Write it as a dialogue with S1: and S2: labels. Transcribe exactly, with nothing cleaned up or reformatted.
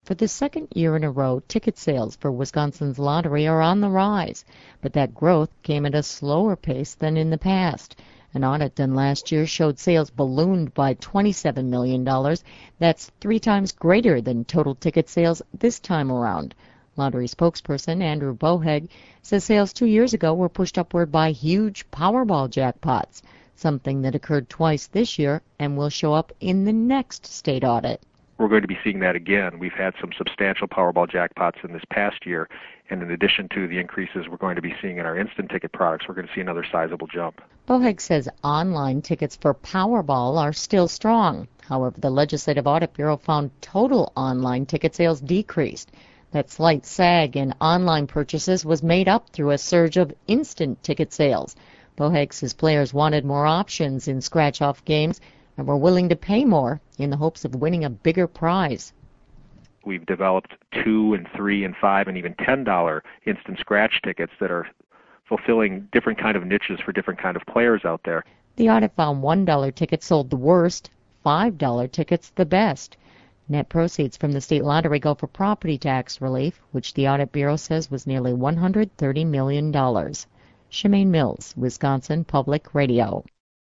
S1: For the second year in a row, ticket sales for Wisconsin's lottery are on the rise, but that growth came at a slower pace than in the past. An audit done last year showed sales ballooned by twenty-seven million dollars. That's three times greater than total ticket sales this time around. Lottery spokesperson Andrew Boheg says sales two years ago were pushed upward by huge Powerball jackpots, something that occurred twice this year and will show up in the next state audit.
S2: We're going to be seeing that again. We've had some substantial Powerball jackpots in this past year, and in addition to the increases we're going to be seeing in our instant ticket products, we're going to see another sizable jump.
S1: Boheg says online tickets for Powerball are still strong. However, the Legislative Audit Bureau found total online ticket sales decreased. That slight sag in online purchases was made up through a surge of instant ticket sales. Boheg says players wanted more options in scratch-off games and were willing to pay more in the hopes of winning a bigger prize.
S2: We've developed two and three and five and even ten dollar instant scratch tickets that are fulfilling different kind of niches for different kind of players out there.
S1: The audit found one dollar tickets sold the worst, five dollar tickets the best. Net proceeds from the state lottery go for property tax relief, which the Audit Bureau says was nearly one hundred thirty million dollars. Shemaine Mills, Wisconsin Public Radio.